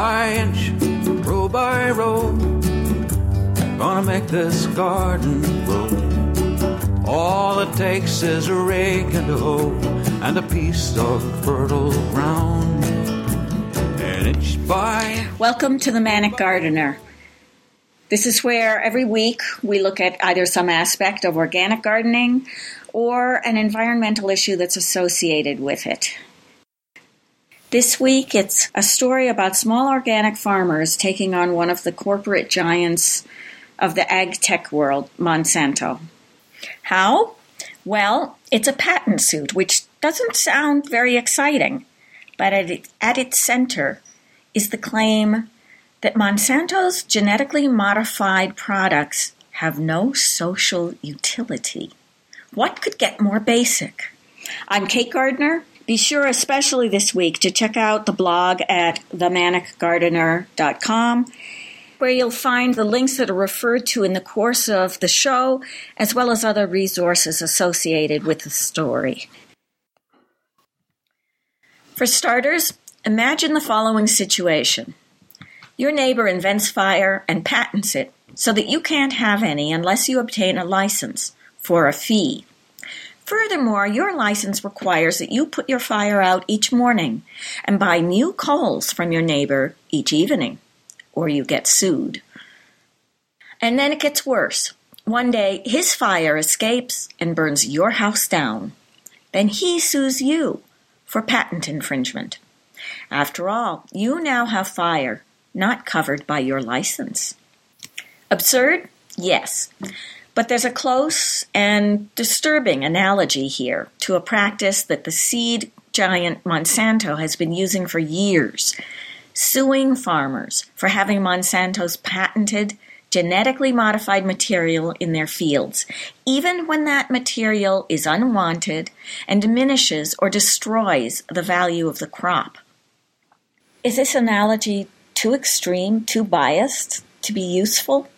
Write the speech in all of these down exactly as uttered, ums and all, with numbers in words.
by inch, row by row, gonna make this garden grow. All it takes is a rake and a hoe and a piece of fertile ground. And inch by... Welcome to the Manic Gardener. This is where every week we look at either some aspect of organic gardening or an environmental issue that's associated with it. This week it's a story about small organic farmers taking on one of the corporate giants of the ag tech world, Monsanto. How? Well, it's a patent suit, which doesn't sound very exciting, but at, it, at its center is the claim that Monsanto's genetically modified products have no social utility. What could get more basic? I'm Kate Gardner. Be sure, especially this week, to check out the blog at the manic gardener dot com, where you'll find the links that are referred to in the course of the show, as well as other resources associated with the story. For starters, imagine the following situation. Your neighbor invents fire and patents it so that you can't have any unless you obtain a license for a fee. Furthermore, your license requires that you put your fire out each morning and buy new coals from your neighbor each evening, or you get sued. And then it gets worse. One day, his fire escapes and burns your house down. Then he sues you for patent infringement. After all, you now have fire not covered by your license. Absurd? Yes. But there's a close and disturbing analogy here to a practice that the seed giant Monsanto has been using for years, suing farmers for having Monsanto's patented, genetically modified material in their fields, even when that material is unwanted and diminishes or destroys the value of the crop. Is this analogy too extreme, too biased to be useful?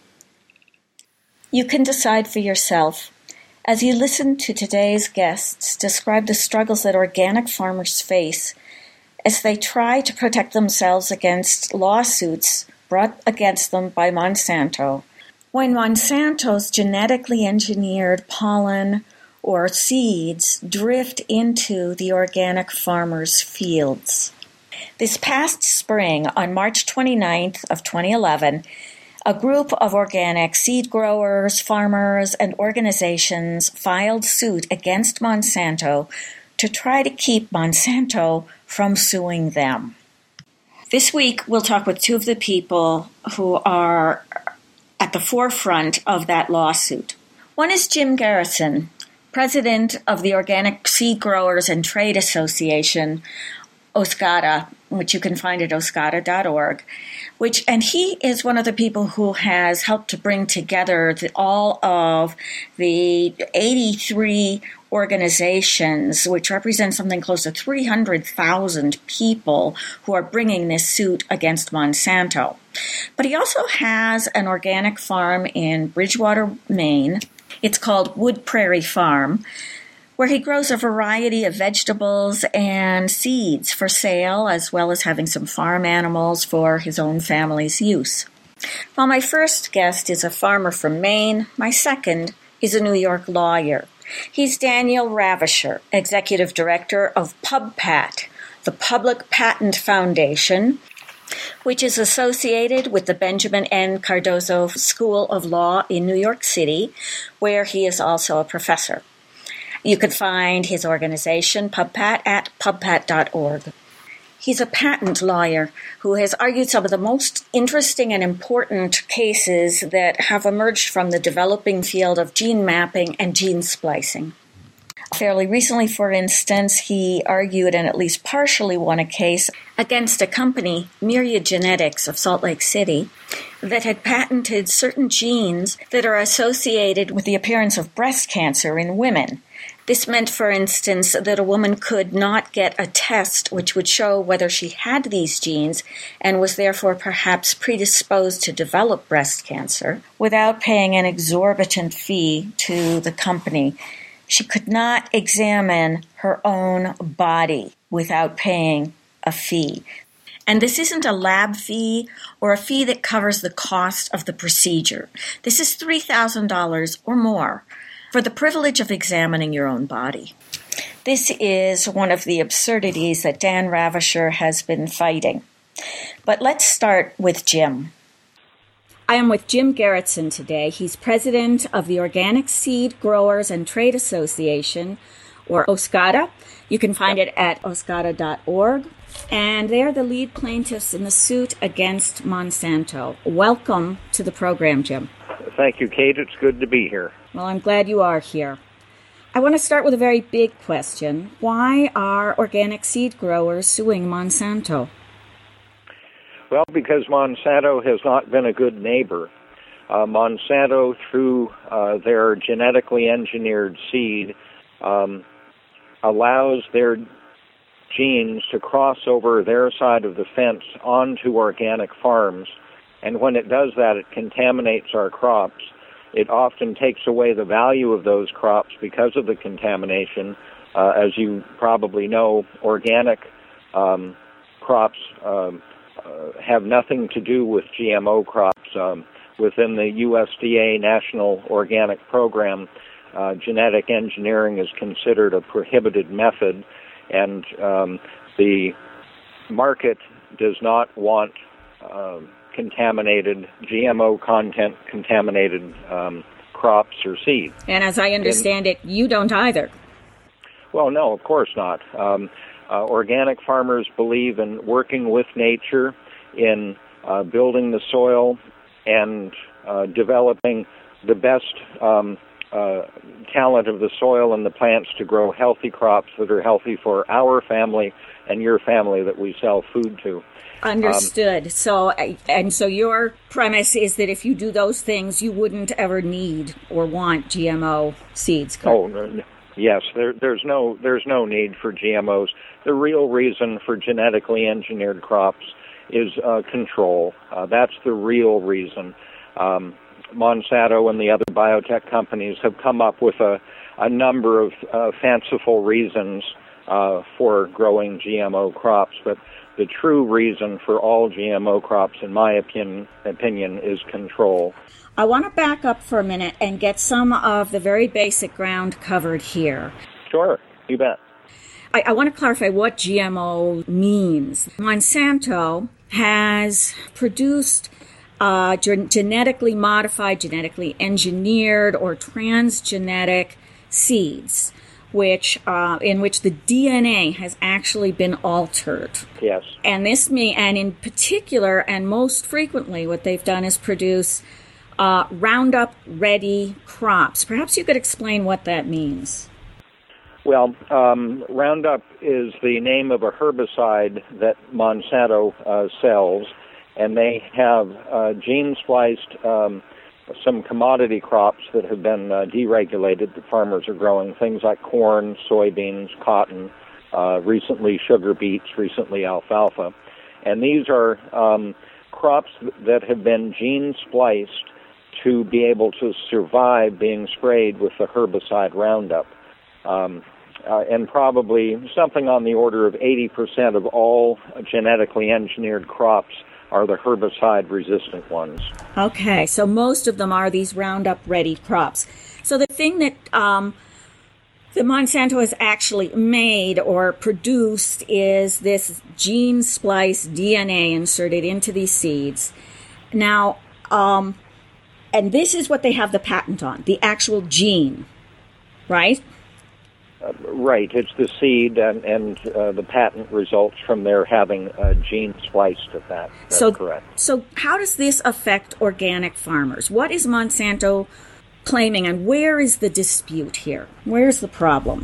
You can decide for yourself as you listen to today's guests describe the struggles that organic farmers face as they try to protect themselves against lawsuits brought against them by Monsanto, when Monsanto's genetically engineered pollen or seeds drift into the organic farmers' fields. This past spring, on March twenty-ninth of twenty eleven, a group of organic seed growers, farmers, and organizations filed suit against Monsanto to try to keep Monsanto from suing them. This week, we'll talk with two of the people who are at the forefront of that lawsuit. One is Jim Garrison, president of the Organic Seed Growers and Trade Association, OSCATA, which you can find at oscata dot org, which, and he is one of the people who has helped to bring together the, all of the eighty-three organizations, which represent something close to three hundred thousand people who are bringing this suit against Monsanto. But he also has an organic farm in Bridgewater, Maine. It's called Wood Prairie Farm, where he grows a variety of vegetables and seeds for sale, as well as having some farm animals for his own family's use. While my first guest is a farmer from Maine, my second is a New York lawyer. He's Daniel Ravischer, Executive Director of PubPat, the Public Patent Foundation, which is associated with the Benjamin N. Cardozo School of Law in New York City, where he is also a professor. You can find his organization, PubPat, at pubpat dot org. He's a patent lawyer who has argued some of the most interesting and important cases that have emerged from the developing field of gene mapping and gene splicing. Fairly recently, for instance, he argued and at least partially won a case against a company, Myriad Genetics of Salt Lake City, that had patented certain genes that are associated with the appearance of breast cancer in women. This meant, for instance, that a woman could not get a test which would show whether she had these genes and was therefore perhaps predisposed to develop breast cancer without paying an exorbitant fee to the company. She could not examine her own body without paying a fee. And this isn't a lab fee or a fee that covers the cost of the procedure. This is three thousand dollars or more for the privilege of examining your own body. This is one of the absurdities that Dan Ravischer has been fighting. But let's start with Jim. I am with Jim Gerritsen today. He's president of the Organic Seed Growers and Trade Association, or OSCADA. You can find it at oscada dot org. And they're the lead plaintiffs in the suit against Monsanto. Welcome to the program, Jim. Thank you, Kate. It's good to be here. Well, I'm glad you are here. I want to start with a very big question. Why are organic seed growers suing Monsanto? Well, because Monsanto has not been a good neighbor. Uh, Monsanto, through uh, their genetically engineered seed, um, allows their genes to cross over their side of the fence onto organic farms. And when it does that, it contaminates our crops. It often takes away the value of those crops because of the contamination. Uh, as you probably know, organic um, crops um, uh, have nothing to do with G M O crops. Um, within the U S D A National Organic Program, uh, genetic engineering is considered a prohibited method, and um, the market does not want uh, contaminated, G M O content contaminated um, crops or seeds. And as I understand and, it, you don't either. Well, no, of course not. Um, uh, organic farmers believe in working with nature, in uh, building the soil and uh, developing the best um, uh, talent of the soil and the plants to grow healthy crops that are healthy for our family and your family that we sell food to. Understood. Um, so, and so your premise is that if you do those things, you wouldn't ever need or want G M O seeds. Correct? Oh, no, yes. There, there's no, there's no need for G M Os. The real reason for genetically engineered crops is uh, control. Uh, that's the real reason. Um, Monsanto and the other biotech companies have come up with a, a number of uh, fanciful reasons uh, for growing G M O crops, but the true reason for all G M O crops, in my opinion, opinion, is control. I want to back up for a minute and get some of the very basic ground covered here. Sure, you bet. I, I want to clarify what G M O means. Monsanto has produced uh, gen- genetically modified, genetically engineered, or transgenic seeds, which uh, in which the D N A has actually been altered. Yes. And this may, and in particular, and most frequently, what they've done is produce uh, Roundup-ready crops. Perhaps you could explain what that means. Well, um, Roundup is the name of a herbicide that Monsanto uh, sells, and they have uh, gene-spliced um, some commodity crops that have been uh, deregulated that farmers are growing, things like corn, soybeans, cotton, uh, recently sugar beets, recently alfalfa. And these are um, crops that have been gene-spliced to be able to survive being sprayed with the herbicide Roundup. Um, uh, and probably something on the order of eighty percent of all genetically engineered crops are the herbicide-resistant ones. Okay, so most of them are these Roundup-ready crops. So the thing that um, that Monsanto has actually made or produced is this gene-spliced D N A inserted into these seeds. Now, um, and this is what they have the patent on, the actual gene, right? Uh, right, it's the seed, and, and uh, the patent results from their having uh, gene spliced at that. That's so, correct. So how does this affect organic farmers? What is Monsanto claiming, and where is the dispute here? Where's the problem?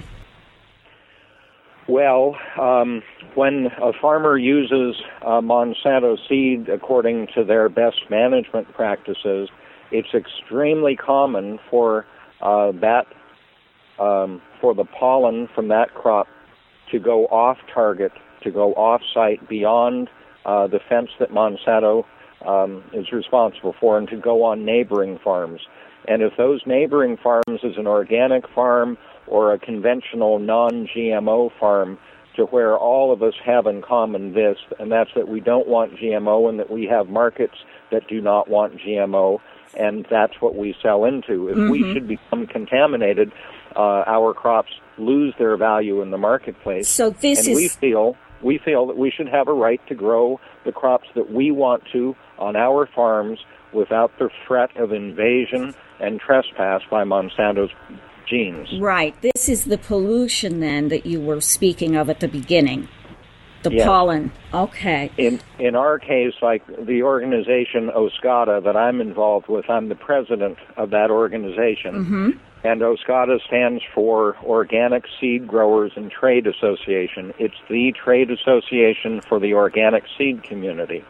Well, um, when a farmer uses uh, Monsanto seed according to their best management practices, it's extremely common for uh, that Um, for the pollen from that crop to go off target, to go off site beyond uh, the fence that Monsanto um, is responsible for, and to go on neighboring farms. And if those neighboring farms is an organic farm or a conventional non-G M O farm, to where all of us have in common this, and that's that we don't want G M O and that we have markets that do not want G M O, and that's what we sell into. If mm-hmm. we should become contaminated, uh, our crops lose their value in the marketplace. So this and is... we feel we feel that we should have a right to grow the crops that we want to on our farms without the threat of invasion and trespass by Monsanto's genes. Right. This is the pollution, then, that you were speaking of at the beginning. The yes. pollen. Okay. In in our case, like the organization OSCADA that I'm involved with, I'm the president of that organization. Mm-hmm. And OSCADA stands for Organic Seed Growers and Trade Association. It's the trade association for the organic seed community.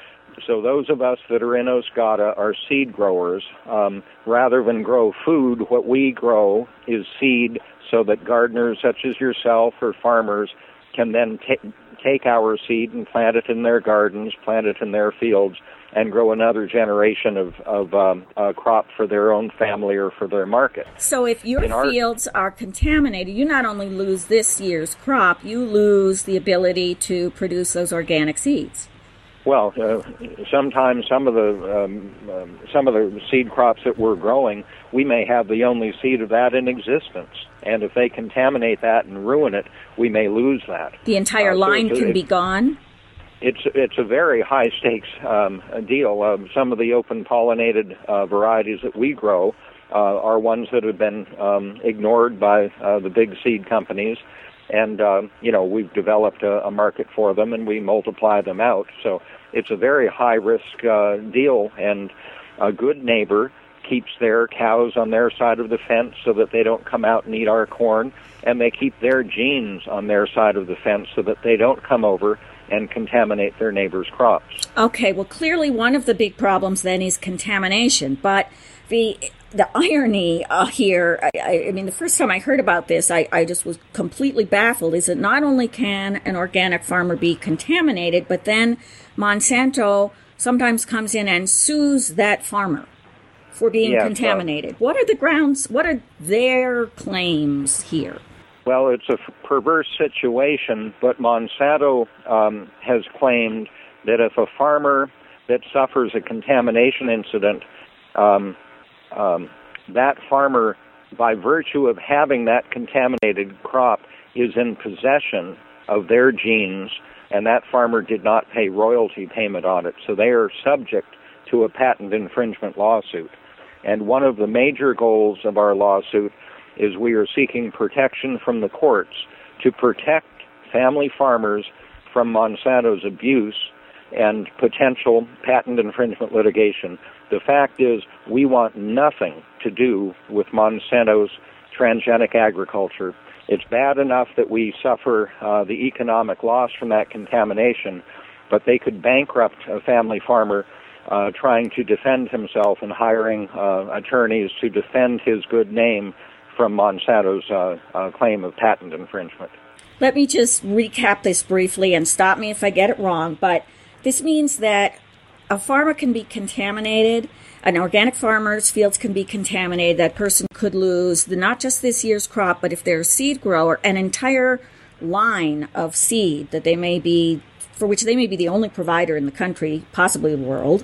So those of us that are in OSCADA are seed growers. Um, rather than grow food, what we grow is seed so that gardeners such as yourself or farmers can then t- take our seed and plant it in their gardens, plant it in their fields, and grow another generation of, of um, a crop for their own family or for their market. So if your in fields our... are contaminated, you not only lose this year's crop, you lose the ability to produce those organic seeds. Well, uh, sometimes some of the um, um, some of the seed crops that we're growing, we may have the only seed of that in existence, and if they contaminate that and ruin it, we may lose that. The entire uh, line so can be gone. It's it's a very high stakes um, deal. Uh, some of the open pollinated uh, varieties that we grow uh, are ones that have been um, ignored by uh, the big seed companies. And, uh, you know, we've developed a, a market for them, and we multiply them out. So it's a very high-risk uh, deal, and a good neighbor keeps their cows on their side of the fence so that they don't come out and eat our corn, and they keep their genes on their side of the fence so that they don't come over and contaminate their neighbor's crops. Okay, well, clearly one of the big problems then is contamination, but the... The irony uh, here, I, I mean, the first time I heard about this, I, I just was completely baffled, is that not only can an organic farmer be contaminated, but then Monsanto sometimes comes in and sues that farmer for being yes, contaminated. Uh, what are the grounds, what are their claims here? Well, it's a f- perverse situation, but Monsanto um, has claimed that if a farmer that suffers a contamination incident um, Um, that farmer, by virtue of having that contaminated crop, is in possession of their genes, and that farmer did not pay royalty payment on it. So they are subject to a patent infringement lawsuit. And one of the major goals of our lawsuit is we are seeking protection from the courts to protect family farmers from Monsanto's abuse and potential patent infringement litigation. The fact is, we want nothing to do with Monsanto's transgenic agriculture. It's bad enough that we suffer uh, the economic loss from that contamination, but they could bankrupt a family farmer uh, trying to defend himself and hiring uh, attorneys to defend his good name from Monsanto's uh, uh, claim of patent infringement. Let me just recap this briefly and stop me if I get it wrong, but this means that a farmer can be contaminated, an organic farmer's fields can be contaminated, that person could lose the, not just this year's crop, but if they're a seed grower, an entire line of seed that they may be, for which they may be the only provider in the country, possibly the world,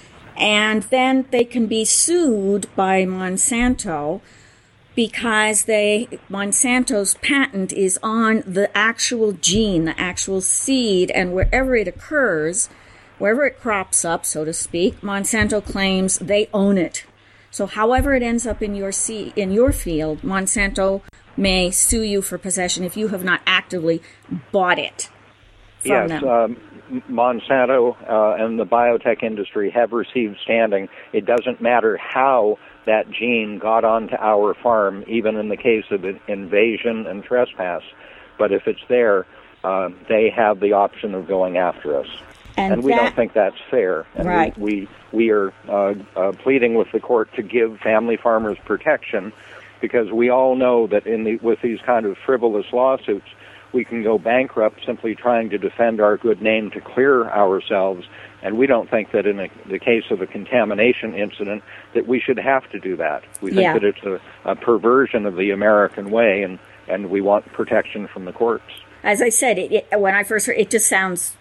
and then they can be sued by Monsanto because they Monsanto's patent is on the actual gene, the actual seed, and wherever it occurs, wherever it crops up, so to speak, Monsanto claims they own it. So however it ends up in your seed, in your field, Monsanto may sue you for possession if you have not actively bought it from yes, them. Um, Monsanto uh, and the biotech industry have received standing. It doesn't matter how that gene got onto our farm, even in the case of invasion and trespass. But if it's there, uh, they have the option of going after us. And, and we that, don't think that's fair. And right. we, we, we are uh, uh, pleading with the court to give family farmers protection, because we all know that in the, with these kind of frivolous lawsuits, we can go bankrupt simply trying to defend our good name to clear ourselves. And we don't think that in a, the case of a contamination incident that we should have to do that. We think yeah. that it's a, a perversion of the American way, and, and we want protection from the courts. as I said, it, it, when I first heard it, just sounds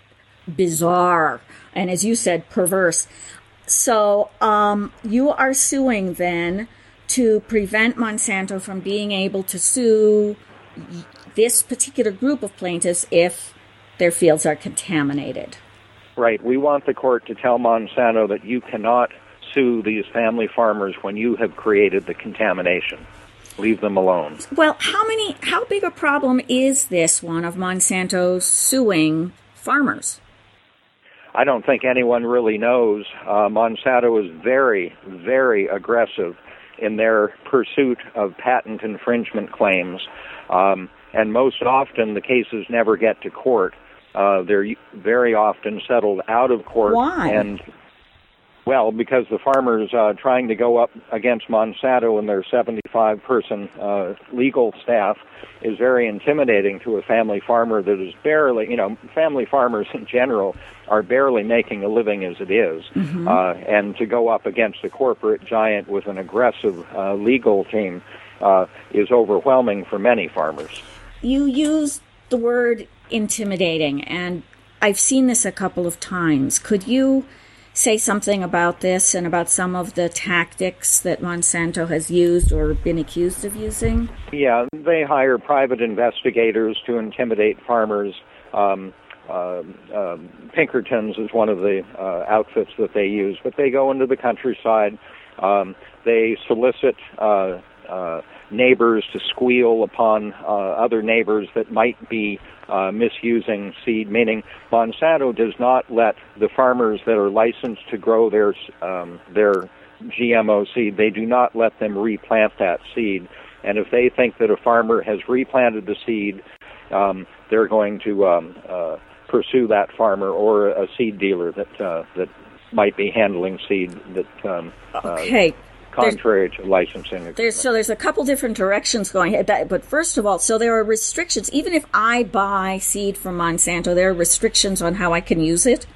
bizarre, and as you said, perverse. So um, you are suing then to prevent Monsanto from being able to sue this particular group of plaintiffs if their fields are contaminated. Right. We want the court to tell Monsanto that you cannot sue these family farmers when you have created the contamination. Leave them alone. Well, how many, how big a problem is this one of Monsanto suing farmers? I don't think anyone really knows. Uh, Monsanto is very, very aggressive in their pursuit of patent infringement claims. Um, and most often the cases never get to court. Uh, they're very often settled out of court. Why? And, well, because the farmers uh, trying to go up against Monsanto and their seventy-five person uh, legal staff is very intimidating to a family farmer that is barely, you know, family farmers in general are barely making a living as it is. Mm-hmm. Uh, and to go up against a corporate giant with an aggressive uh, legal team uh, is overwhelming for many farmers. You use the word intimidating, and I've seen this a couple of times. Could you say something about this and about some of the tactics that Monsanto has used or been accused of using? Yeah, they hire private investigators to intimidate farmers. Um, uh, uh, Pinkertons is one of the uh, outfits that they use, but they go into the countryside. Um, they solicit uh, uh, neighbors to squeal upon uh, other neighbors that might be uh, misusing seed, meaning Monsanto does not let the farmers that are licensed to grow their um, their G M O seed, they do not let them replant that seed. And if they think that a farmer has replanted the seed, um, they're going to um, uh, pursue that farmer or a seed dealer that uh, that might be handling seed that um, okay. uh, contrary there's, to licensing. There's, so there's a couple different directions going ahead. But first of all, so there are restrictions. Even if I buy seed from Monsanto, there are restrictions on how I can use it?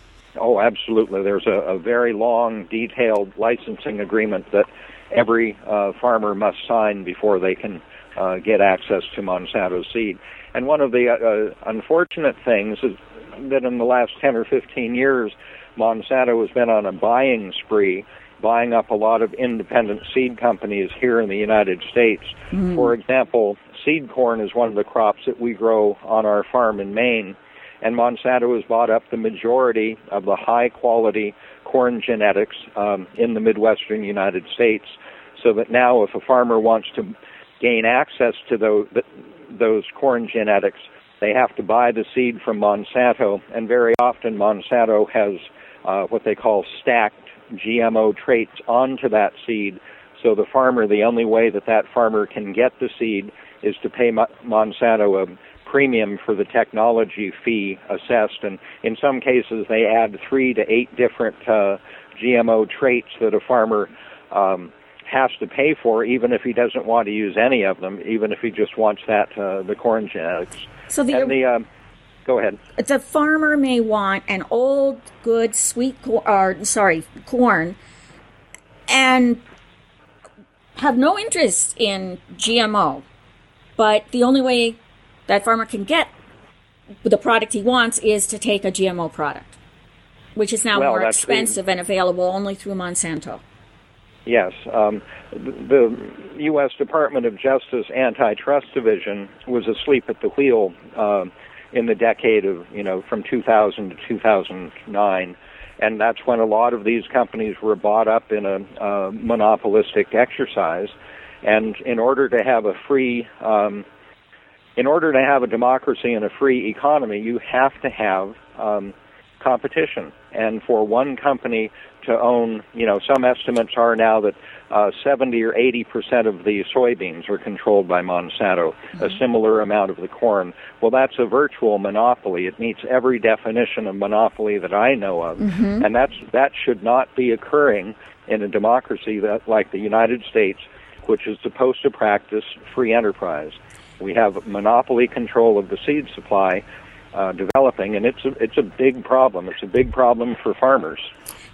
Oh, absolutely. There's a, a very long, detailed licensing agreement that every uh, farmer must sign before they can uh, get access to Monsanto seed. And one of the uh, unfortunate things is that in the last ten or fifteen years, Monsanto has been on a buying spree, buying up a lot of independent seed companies here in the United States. Mm. For example, seed corn is one of the crops that we grow on our farm in Maine, and Monsanto has bought up the majority of the high-quality corn genetics um, in the Midwestern United States, so that now if a farmer wants to gain access to those, those corn genetics, they have to buy the seed from Monsanto, and very often Monsanto has uh, what they call stacked G M O traits onto that seed, so the farmer, the only way that that farmer can get the seed is to pay Monsanto a premium for the technology fee assessed, and in some cases they add three to eight different uh, G M O traits that a farmer um, has to pay for, even if he doesn't want to use any of them, even if he just wants that uh, the corn genetics. So the, and the uh, Go ahead. The farmer may want an old, good, sweet corn, or, sorry, corn, and have no interest in G M O. But the only way that farmer can get the product he wants is to take a G M O product, which is now well, more expensive the, and available only through Monsanto. Yes. Um, the U S Department of Justice Antitrust Division was asleep at the wheel uh, in the decade of, you know, from two thousand to two thousand nine. And that's when a lot of these companies were bought up in a uh, monopolistic exercise. And in order to have a free, um, in order to have a democracy and a free economy, you have to have um, competition. And for one company to own, you know, some estimates are now that uh, seventy or eighty percent of the soybeans are controlled by Monsanto, mm-hmm. a similar amount of the corn. Well, that's a virtual monopoly. It meets every definition of monopoly that I know of. Mm-hmm. And that's that should not be occurring in a democracy that, like the United States, which is supposed to practice free enterprise. We have monopoly control of the seed supply uh, developing, and it's a, it's a big problem. It's a big problem for farmers.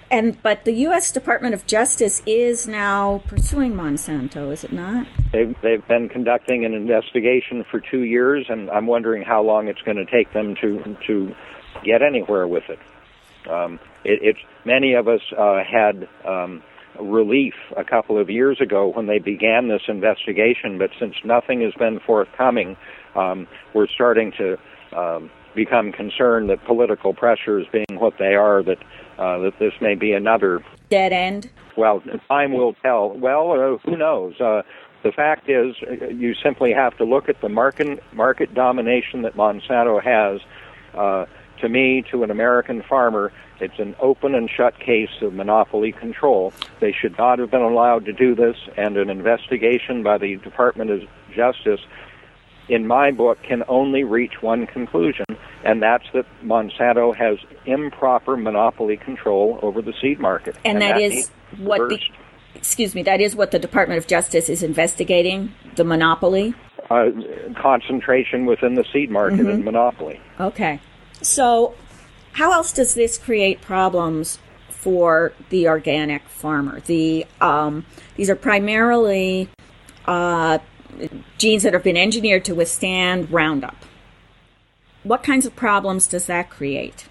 And but the U S Department of Justice is now pursuing Monsanto, is it not? They've, they've been conducting an investigation for two years, and I'm wondering how long it's going to take them to to get anywhere with it. Um, it it's many of us uh, had um, relief a couple of years ago when they began this investigation, but since nothing has been forthcoming, um, we're starting to um, become concerned that political pressures being what they are, that uh, that this may be another dead end. Well, time will tell. Well, uh, who knows? Uh, the fact is, uh, you simply have to look at the market market domination that Monsanto has. Uh, to me, to an American farmer, it's an open and shut case of monopoly control. They should not have been allowed to do this, and an investigation by the Department of Justice, in my book, can only reach one conclusion, and that's that Monsanto has improper monopoly control over the seed market. And, and that, that is what the, excuse me, that is what the Department of Justice is investigating, the monopoly? Uh, concentration within the seed market mm-hmm. and monopoly. Okay. So how else does this create problems for the organic farmer? The um, these are primarily uh, genes that have been engineered to withstand Roundup. What kinds of problems does that create?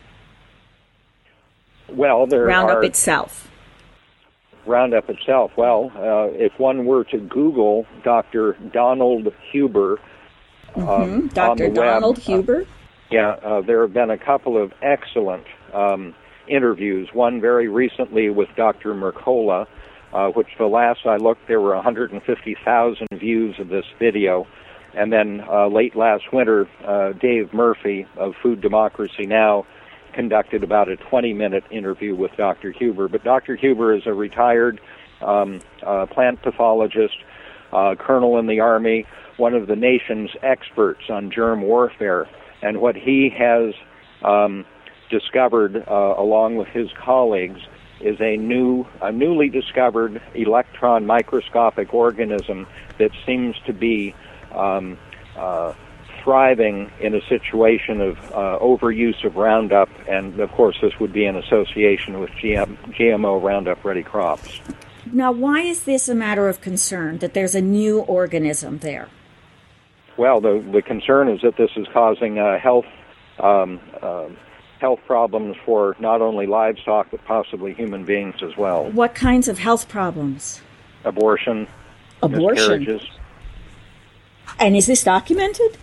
Well, there Roundup are, itself. Roundup itself. Well, uh, if one were to Google Doctor Donald Huber, mm-hmm. um, Doctor on the Donald web, Huber. Uh, yeah, uh, there have been a couple of excellent um, interviews. One very recently with Doctor Mercola, uh, which the last I looked, there were one hundred fifty thousand views of this video. And then uh, late last winter, uh, Dave Murphy of Food Democracy Now! Conducted about a twenty-minute interview with Doctor Huber. But Doctor Huber is a retired um, uh, plant pathologist, uh, colonel in the Army, one of the nation's experts on germ warfare. And what he has um, discovered, uh, along with his colleagues, is a new, a newly discovered electron microscopic organism that seems to be um, uh, thriving in a situation of uh, overuse of Roundup, and of course this would be in association with G M, G M O Roundup-ready crops. Now, why is this a matter of concern, that there's a new organism there? Well, the the concern is that this is causing uh, health um, uh, health problems for not only livestock but possibly human beings as well. What kinds of health problems? Abortion, Abortion. miscarriages. And is this documented?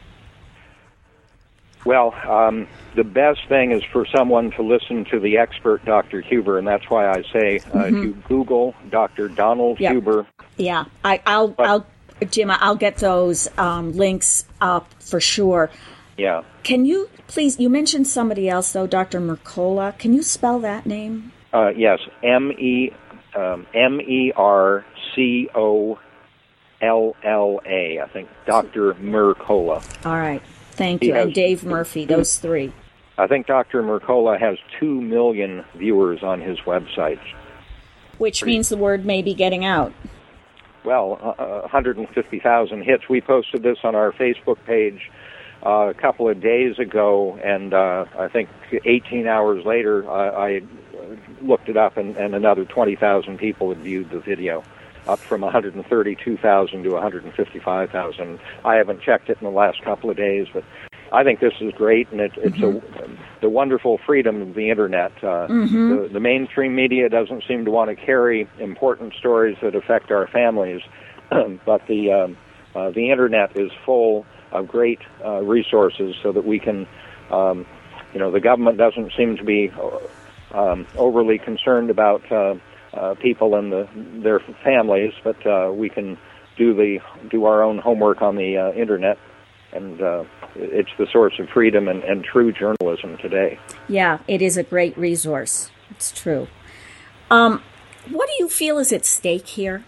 Well, um, the best thing is for someone to listen to the expert, Doctor Huber, and that's why I say uh, mm-hmm. if you Google Doctor Donald yep. Huber. Yeah, I, I'll, but, I'll, Jim, I'll get those um, links up for sure. Yeah. Can you please? You mentioned somebody else though, Doctor Mercola. Can you spell that name? Uh, yes, M E um, M E R C O L L A. I think Doctor Mercola. All right. Thank you. Has, and Dave Murphy, those three. I think Doctor Mercola has two million viewers on his website. Which Pretty, means the word may be getting out. Well, uh, one hundred fifty thousand hits. We posted this on our Facebook page uh, a couple of days ago, and uh, I think eighteen hours later, I, I looked it up, and, and another twenty thousand people had viewed the video, up from one hundred thirty-two thousand to one hundred fifty-five thousand. I haven't checked it in the last couple of days, but I think this is great, and it, it's mm-hmm. a, the wonderful freedom of the Internet. Uh, mm-hmm. the, the mainstream media doesn't seem to want to carry important stories that affect our families, but the um, uh, the Internet is full of great uh, resources so that we can, um, you know, the government doesn't seem to be um, overly concerned about uh, Uh, people and the, their families, but uh, we can do the do our own homework on the uh, internet, and uh, it's the source of freedom and, and true journalism today. Yeah, it is a great resource. It's true. Um, what do you feel is at stake here?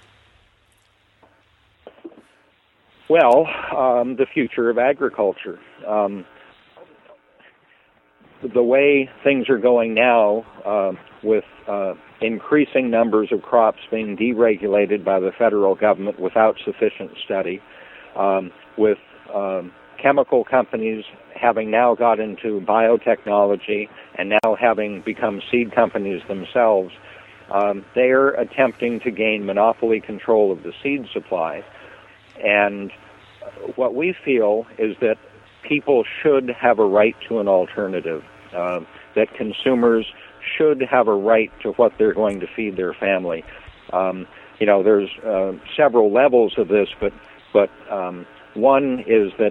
Well, um, the future of agriculture. Um, the way things are going now, uh, with uh, increasing numbers of crops being deregulated by the federal government without sufficient study, um, with um, chemical companies having now got into biotechnology and now having become seed companies themselves, um, they are attempting to gain monopoly control of the seed supply. And what we feel is that people should have a right to an alternative, uh, that consumers should have a right to what they're going to feed their family. Um, you know, there's uh, several levels of this, but but um, one is that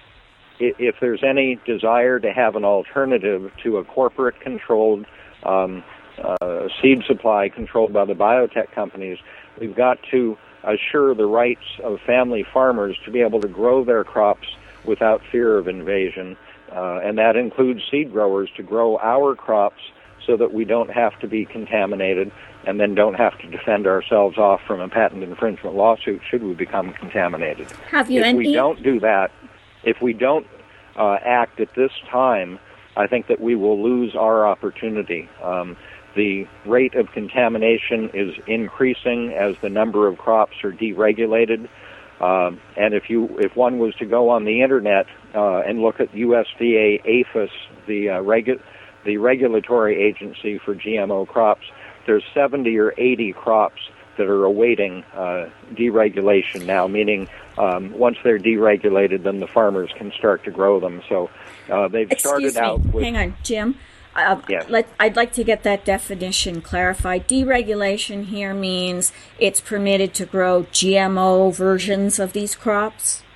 if there's any desire to have an alternative to a corporate-controlled um, uh, seed supply controlled by the biotech companies, we've got to assure the rights of family farmers to be able to grow their crops without fear of invasion, uh, and that includes seed growers to grow our crops so that we don't have to be contaminated and then don't have to defend ourselves off from a patent infringement lawsuit should we become contaminated. Have you if any... we don't do that, if we don't uh, act at this time, I think that we will lose our opportunity. Um, the rate of contamination is increasing as the number of crops are deregulated. Um, and if you, if one was to go on the internet uh, and look at U S D A APHIS, the uh, regu- the regulatory agency for G M O crops, there's seventy or eighty crops that are awaiting uh, deregulation now, meaning um, once they're deregulated, then the farmers can start to grow them. So uh, they've Excuse started me. out with... Hang on, Jim. Uh, yes. let, I'd like to get that definition clarified. Deregulation here means it's permitted to grow G M O versions of these crops?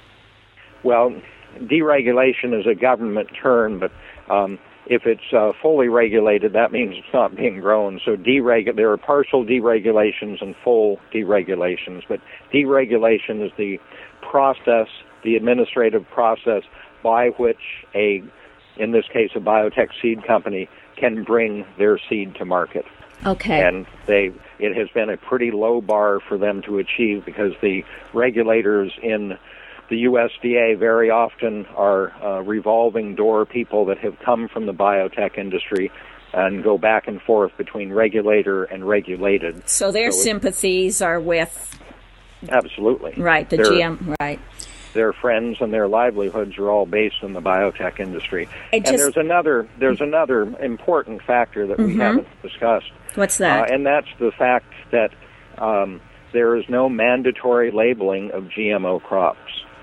Well, deregulation is a government term, but um, if it's uh, fully regulated, that means it's not being grown. So deregu- there are partial deregulations and full deregulations, but deregulation is the process, the administrative process by which a, in this case, a biotech seed company can bring their seed to market. Okay. And they, it has been a pretty low bar for them to achieve because the regulators in the U S D A very often are uh, revolving door people that have come from the biotech industry and go back and forth between regulator and regulated. So their so sympathies are with... Absolutely. Right, the their, G M, right. Their friends and their livelihoods are all based in the biotech industry. It and just, there's another there's another important factor that mm-hmm. we haven't discussed. What's that? Uh, and that's the fact that um, there is no mandatory labeling of G M O crops.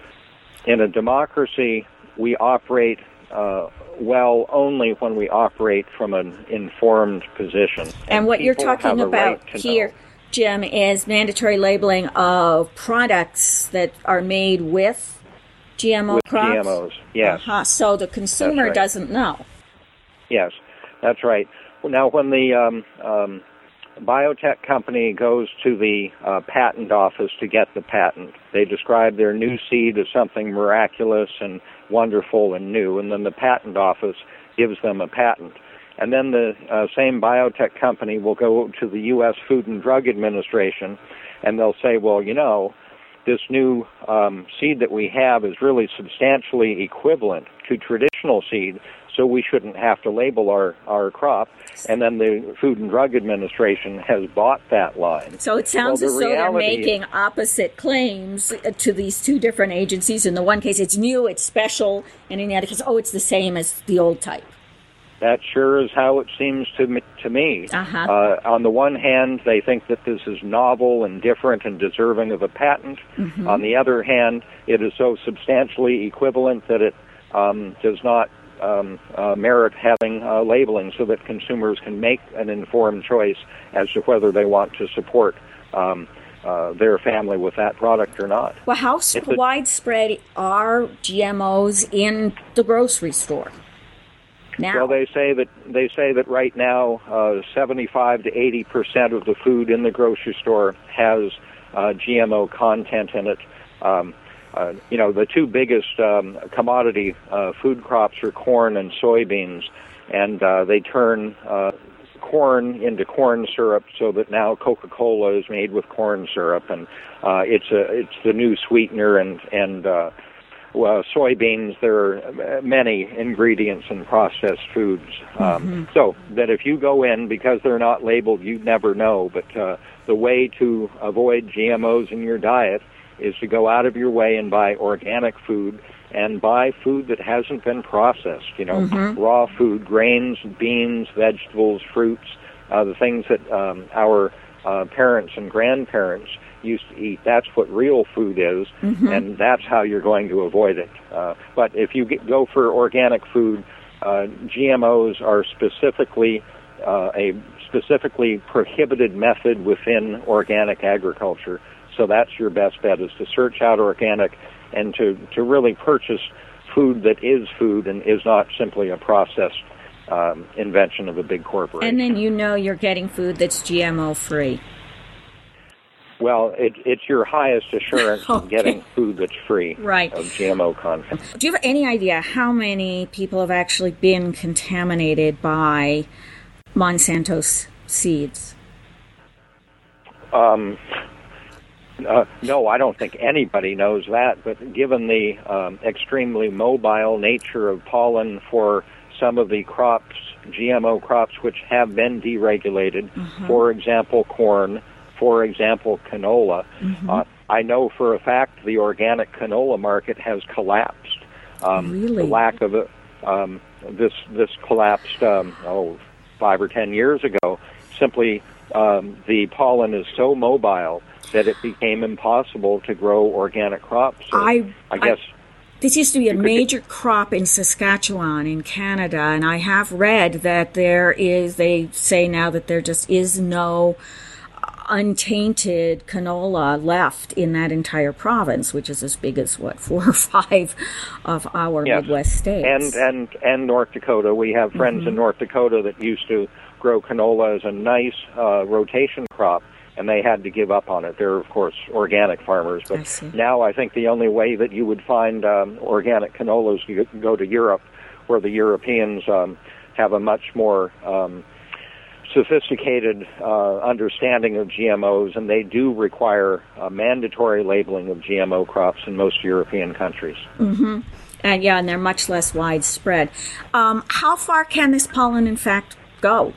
In a democracy, we operate uh, well only when we operate from an informed position. And, and what you're talking about right here, know. Jim, is mandatory labeling of products that are made with G M O with crops? G M Os, yes. Uh-huh. So the consumer right. doesn't know. Yes, that's right. Now, when the um, um, biotech company goes to the uh, patent office to get the patent, they describe their new seed as something miraculous and wonderful and new, and then the patent office gives them a patent. And then the uh, same biotech company will go to the U S Food and Drug Administration, and they'll say, well, you know, this new um, seed that we have is really substantially equivalent to traditional seed, so we shouldn't have to label our, our crop. And then the Food and Drug Administration has bought that line. So it sounds well, the the as though they're reality, making opposite claims to these two different agencies. In the one case, it's new, it's special, and in the other case, oh, it's the same as the old type. That sure is how it seems to me. To me. Uh-huh. Uh, on the one hand, they think that this is novel and different and deserving of a patent. Mm-hmm. On the other hand, it is so substantially equivalent that it um, does not um, uh, merit having uh, labeling so that consumers can make an informed choice as to whether they want to support um, uh, their family with that product or not. Well, how sp- a- widespread are G M Os in the grocery store? Now. Well, they say that they say that right now, uh, seventy-five to eighty percent of the food in the grocery store has uh, G M O content in it. Um, uh, you know, the two biggest um, commodity uh, food crops are corn and soybeans, and uh, they turn uh, corn into corn syrup, so that now Coca-Cola is made with corn syrup, and uh, it's a it's the new sweetener, and and uh, Well, soybeans, there are many ingredients in processed foods. Um, mm-hmm. So that if you go in, because they're not labeled, you never know. But uh, the way to avoid G M Os in your diet is to go out of your way and buy organic food and buy food that hasn't been processed, you know, mm-hmm. raw food, grains, beans, vegetables, fruits, uh, the things that um, our uh, parents and grandparents used to eat. That's what real food is, mm-hmm. and that's how you're going to avoid it. Uh, but if you get, go for organic food, uh, G M Os are specifically uh, a specifically prohibited method within organic agriculture. So that's your best bet, is to search out organic and to, to really purchase food that is food and is not simply a processed um, invention of a big corporation. And then you know you're getting food that's G M O-free. Well, it, it's your highest assurance okay. of getting food that's free right. of G M O content. Do you have any idea how many people have actually been contaminated by Monsanto's seeds? Um, uh, no, I don't think anybody knows that, but given the um, extremely mobile nature of pollen for some of the crops, G M O crops, which have been deregulated, uh-huh. for example, corn, for example, canola. Mm-hmm. Uh, I know for a fact the organic canola market has collapsed. Um, really? The lack of it, um, this this collapsed um, oh five or ten years ago. Simply, um, the pollen is so mobile that it became impossible to grow organic crops. So I I guess. I, this used to be a major crop in Saskatchewan, in Canada, and I have read that there is. They say now that there just is no untainted canola left in that entire province, which is as big as what four or five of our yes. Midwest states. And and and North Dakota. We have friends mm-hmm. in North Dakota that used to grow canola as a nice uh, rotation crop, and they had to give up on it. They're of course organic farmers, but I now I think the only way that you would find um, organic canola is to go to Europe, where the Europeans um, have a much more um, sophisticated uh, understanding of G M Os, and they do require uh, mandatory labeling of G M O crops in most European countries. Mm-hmm. And yeah, and they're much less widespread. Um, how far can this pollen, in fact, go?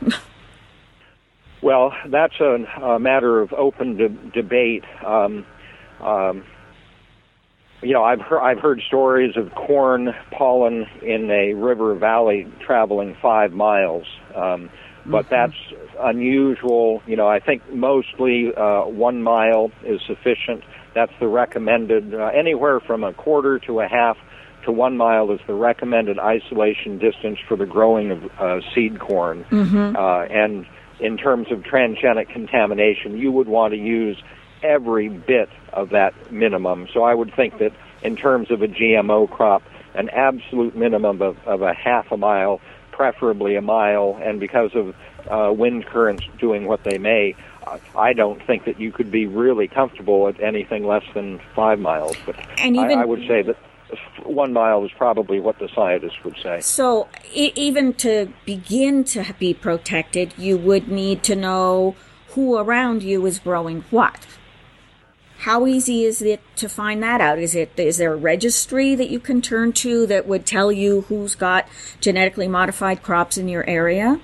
Well, that's a, a matter of open de- debate. Um, um, you know, I've heard I've heard stories of corn pollen in a river valley traveling five miles. Um, But mm-hmm. that's unusual. You know, I think mostly uh, one mile is sufficient. That's the recommended. Uh, anywhere from a quarter to a half to one mile is the recommended isolation distance for the growing of uh, seed corn. Mm-hmm. Uh, and in terms of transgenic contamination, you would want to use every bit of that minimum. So I would think that in terms of a G M O crop, an absolute minimum of, of a half a mile, preferably a mile, and because of uh, wind currents doing what they may, I don't think that you could be really comfortable at anything less than five miles. But and even, I, I would say that one mile is probably what the scientists would say. So e- even to begin to be protected, you would need to know who around you is growing what. How easy is it to find that out? Is it is there a registry that you can turn to that would tell you who's got genetically modified crops in your area?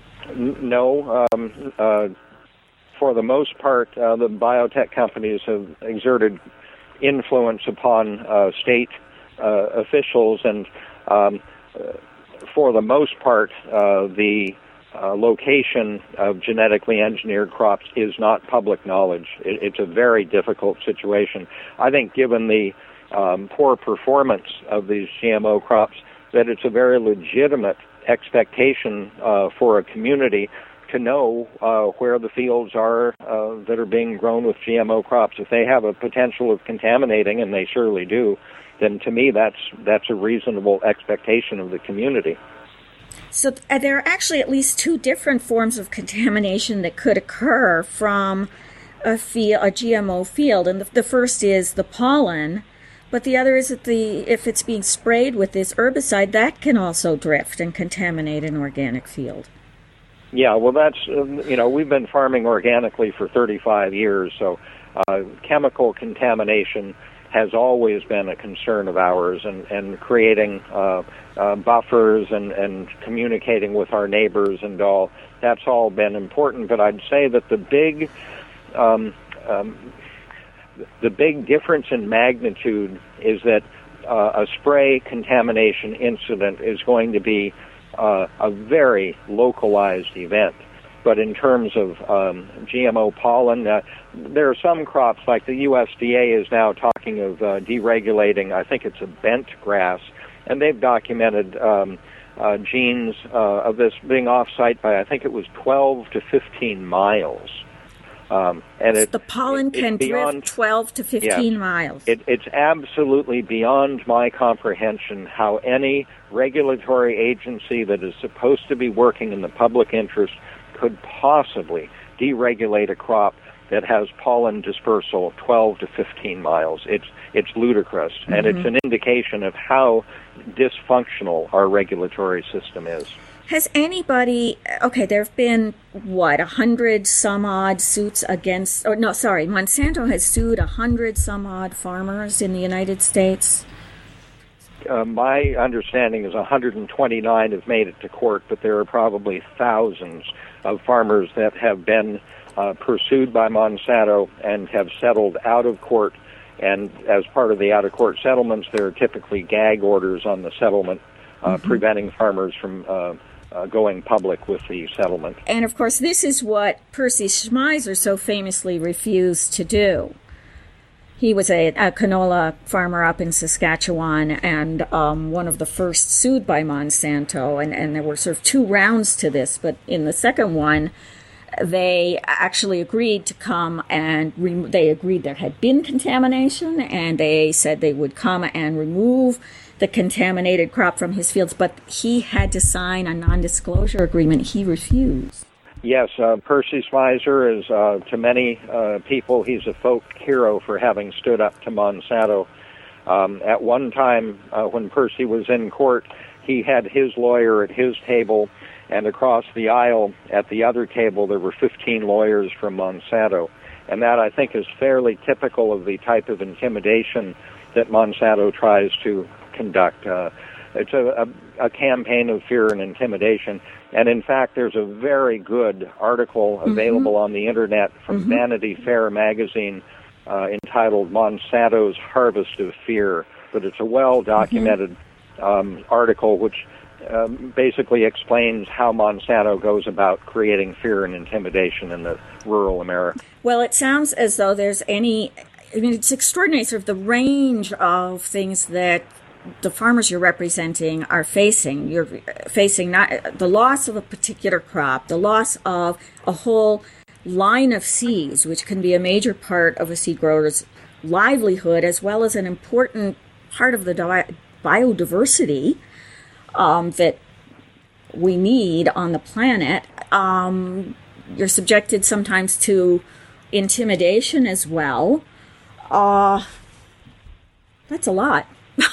No. Um, uh, for the most part, uh, the biotech companies have exerted influence upon uh, state uh, officials, and um, for the most part, uh, the Uh, location of genetically engineered crops is not public knowledge. It, it's a very difficult situation. I think given the um, poor performance of these G M O crops, that it's a very legitimate expectation uh, for a community to know uh, where the fields are uh, that are being grown with G M O crops. If they have a potential of contaminating, and they surely do, then to me that's that's a reasonable expectation of the community. So uh, there are actually at least two different forms of contamination that could occur from a, field, a G M O field. And the, the first is the pollen, but the other is that the if it's being sprayed with this herbicide, that can also drift and contaminate an organic field. Yeah, well, that's, um, you know, we've been farming organically for thirty-five years, so uh, chemical contamination has always been a concern of ours, and, and creating uh, uh, buffers and, and communicating with our neighbors and all, that's all been important. But I'd say that the big um, um, the big difference in magnitude is that uh, a spray contamination incident is going to be uh, a very localized event. But in terms of um, G M O pollen, uh, there are some crops, like the U S D A is now talking of uh, deregulating, I think it's a bent grass, and they've documented um, uh, genes uh, of this being off-site by, I think it was twelve to fifteen miles. Um, and so it, the pollen it, can beyond, drift twelve to fifteen yes, miles. It, it's absolutely beyond my comprehension how any regulatory agency that is supposed to be working in the public interest could possibly deregulate a crop that has pollen dispersal twelve to fifteen miles. It's it's ludicrous, mm-hmm. and it's an indication of how dysfunctional our regulatory system is. Has anybody, okay, there have been, what, a hundred some odd suits against, or no, sorry, Monsanto has sued a hundred some odd farmers in the United States? Uh, my understanding is one hundred twenty-nine have made it to court, but there are probably thousands of farmers that have been uh, pursued by Monsanto and have settled out of court. And as part of the out-of-court settlements, there are typically gag orders on the settlement, uh, mm-hmm. preventing farmers from uh, uh, going public with the settlement. And, of course, this is what Percy Schmeiser so famously refused to do. He was a, a canola farmer up in Saskatchewan and um, one of the first sued by Monsanto. And, and there were sort of two rounds to this. But in the second one, they actually agreed to come and re- they agreed there had been contamination. And they said they would come and remove the contaminated crop from his fields. But he had to sign a non-disclosure agreement. He refused. Yes, uh, Percy Schmeiser is, uh, to many uh, people, he's a folk hero for having stood up to Monsanto. Um, at one time, uh, when Percy was in court, he had his lawyer at his table, and across the aisle at the other table, there were fifteen lawyers from Monsanto. And that, I think, is fairly typical of the type of intimidation that Monsanto tries to conduct. Uh, it's a, a, a campaign of fear and intimidation. And in fact, there's a very good article available mm-hmm. on the internet from mm-hmm. Vanity Fair magazine uh, entitled Monsanto's Harvest of Fear. But it's a well-documented mm-hmm. um, article which um, basically explains how Monsanto goes about creating fear and intimidation in the rural America. Well, it sounds as though there's any, I mean, it's extraordinary, sort of the range of things that the farmers you're representing are facing. You're facing not the loss of a particular crop, the loss of a whole line of seeds, which can be a major part of a seed grower's livelihood, as well as an important part of the di- biodiversity um, that we need on the planet. Um, you're subjected sometimes to intimidation as well. Uh, that's a lot.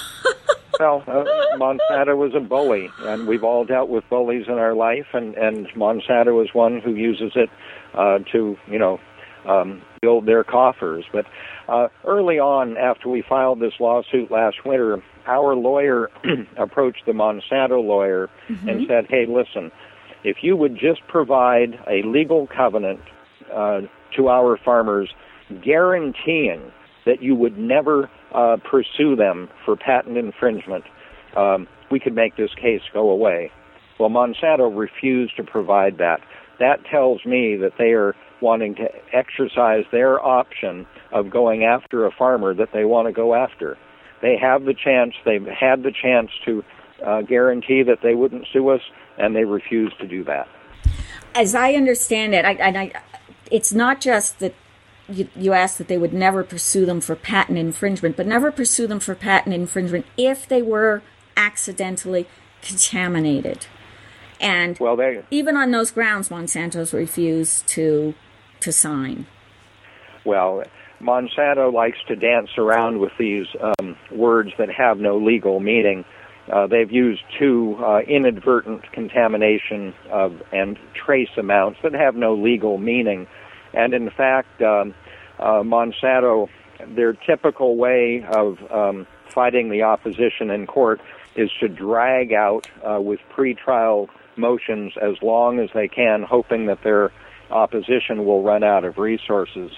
Well, uh, Monsanto was a bully, and we've all dealt with bullies in our life, and, and Monsanto is one who uses it uh, to, you know, um, build their coffers. But uh, early on, after we filed this lawsuit last winter, our lawyer approached the Monsanto lawyer mm-hmm. and said, hey, listen, if you would just provide a legal covenant uh, to our farmers guaranteeing that you would never uh, pursue them for patent infringement, um, we could make this case go away. Well, Monsanto refused to provide that. That tells me that they are wanting to exercise their option of going after a farmer that they want to go after. They have the chance, they've had the chance to uh, guarantee that they wouldn't sue us, and they refused to do that. As I understand it, I, and I, it's not just that You, you asked that they would never pursue them for patent infringement, but never pursue them for patent infringement if they were accidentally contaminated. And well, they, even on those grounds, Monsanto's refused to to sign. Well, Monsanto likes to dance around with these um, words that have no legal meaning. Uh, they've used two uh, inadvertent contamination of and trace amounts that have no legal meaning. And in fact, um, uh, Monsanto, their typical way of um, fighting the opposition in court is to drag out uh, with pretrial motions as long as they can, hoping that their opposition will run out of resources. So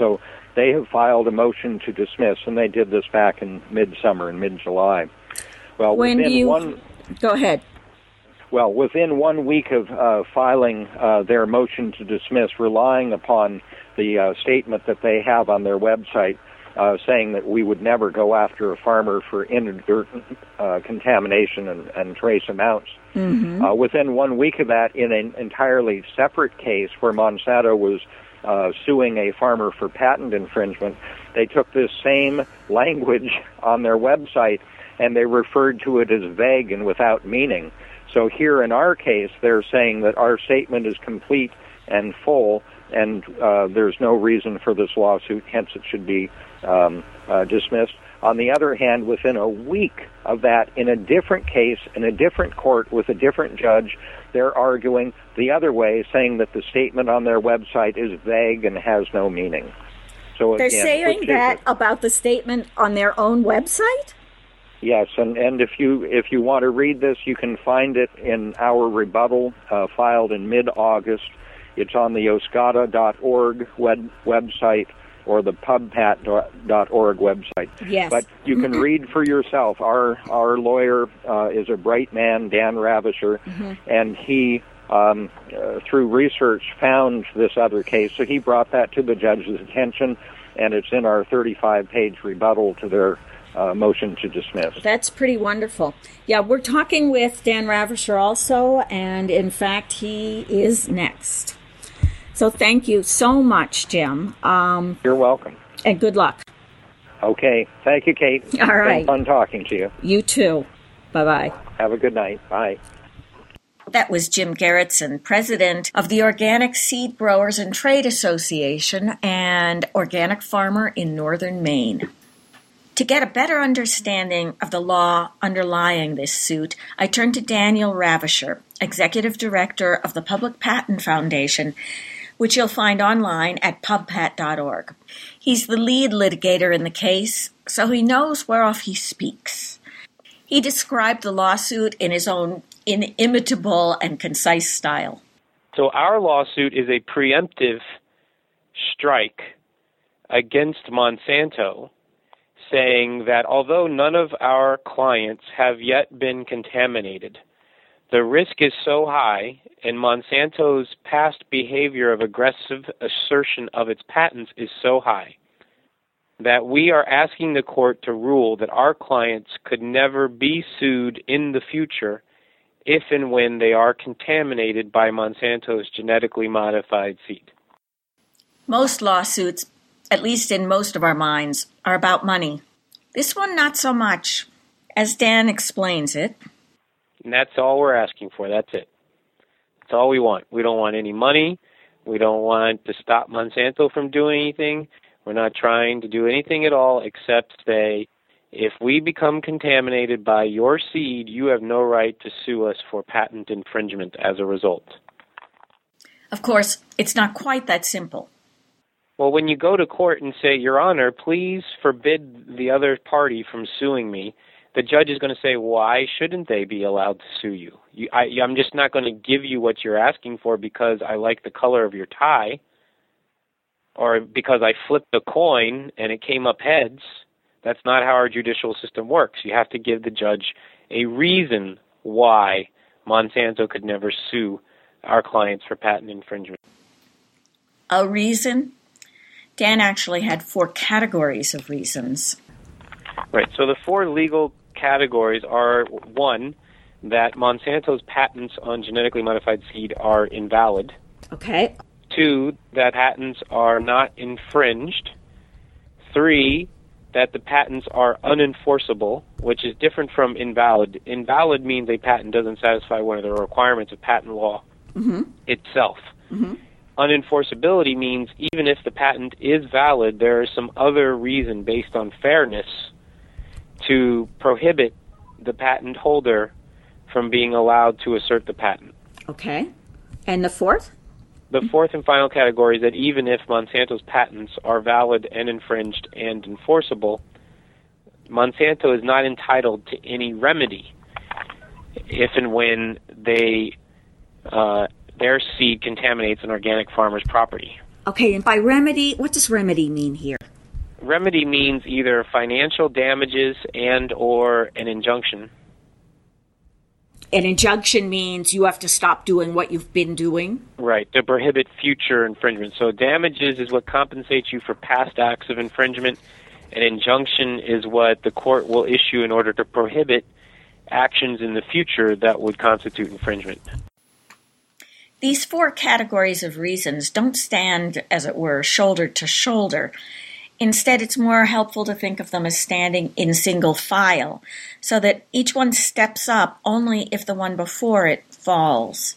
they have filed a motion to dismiss, and they did this back in midsummer, in mid-July. Well, when within you one, go ahead. Well, within one week of uh, filing uh, their motion to dismiss, relying upon the uh, statement that they have on their website, uh, saying that we would never go after a farmer for inadvertent uh, contamination and, and trace amounts. Mm-hmm. Uh, within one week of that, in an entirely separate case where Monsanto was uh, suing a farmer for patent infringement, they took this same language on their website and they referred to it as vague and without meaning. So here in our case, they're saying that our statement is complete and full, and uh, there's no reason for this lawsuit, hence it should be um, uh, dismissed. On the other hand, within a week of that, in a different case, in a different court with a different judge, they're arguing the other way, saying that the statement on their website is vague and has no meaning. So they're again, saying that it? about the statement on their own website? Yes, and, and if you if you want to read this, you can find it in our rebuttal uh, filed in mid-August. It's on the oscata dot org web, website or the pubpat dot org website. Yes. But you can read for yourself. Our our lawyer uh, is a bright man, Dan Ravisher, mm-hmm. and he, um, uh, through research, found this other case. So he brought that to the judge's attention, and it's in our thirty-five page rebuttal to their Uh, motion to dismiss. That's pretty wonderful. Yeah, we're talking with Dan Ravisher also, and in fact, he is next. So thank you so much, Jim. Um, You're welcome. And good luck. Okay. Thank you, Kate. All right. It's been fun talking to you. You too. Bye-bye. Have a good night. Bye. That was Jim Gerritsen, president of the Organic Seed Growers and Trade Association and organic farmer in northern Maine. To get a better understanding of the law underlying this suit, I turned to Daniel Ravisher, Executive Director of the Public Patent Foundation, which you'll find online at pubpat dot org. He's the lead litigator in the case, so he knows whereof he speaks. He described the lawsuit in his own inimitable and concise style. So our lawsuit is a preemptive strike against Monsanto, saying that although none of our clients have yet been contaminated, the risk is so high, and Monsanto's past behavior of aggressive assertion of its patents is so high, that we are asking the court to rule that our clients could never be sued in the future if and when they are contaminated by Monsanto's genetically modified seed. Most lawsuits, at least in most of our minds, are about money. This one, not so much. As Dan explains it. And that's all we're asking for. That's it. That's all we want. We don't want any money. We don't want to stop Monsanto from doing anything. We're not trying to do anything at all except say, if we become contaminated by your seed, you have no right to sue us for patent infringement as a result. Of course, it's not quite that simple. Well, when you go to court and say, Your Honor, please forbid the other party from suing me, the judge is going to say, why shouldn't they be allowed to sue you? you I, I'm just not going to give you what you're asking for because I like the color of your tie or because I flipped a coin and it came up heads. That's not how our judicial system works. You have to give the judge a reason why Monsanto could never sue our clients for patent infringement. A reason? Dan actually had four categories of reasons. Right. So the four legal categories are, one, that Monsanto's patents on genetically modified seed are invalid. Okay. Two, that patents are not infringed. Three, that the patents are unenforceable, which is different from invalid. Invalid means a patent doesn't satisfy one of the requirements of patent law mm-hmm. itself. Mm-hmm. Unenforceability means even if the patent is valid, there is some other reason based on fairness to prohibit the patent holder from being allowed to assert the patent. Okay. And the fourth? The fourth and final category is that even if Monsanto's patents are valid and infringed and enforceable, Monsanto is not entitled to any remedy if and when they uh, their seed contaminates an organic farmer's property. Okay, and by remedy, what does remedy mean here? Remedy means either financial damages and or an injunction. An injunction means you have to stop doing what you've been doing? Right, to prohibit future infringement. So damages is what compensates you for past acts of infringement. An injunction is what the court will issue in order to prohibit actions in the future that would constitute infringement. These four categories of reasons don't stand, as it were, shoulder to shoulder. Instead, it's more helpful to think of them as standing in single file, so that each one steps up only if the one before it falls.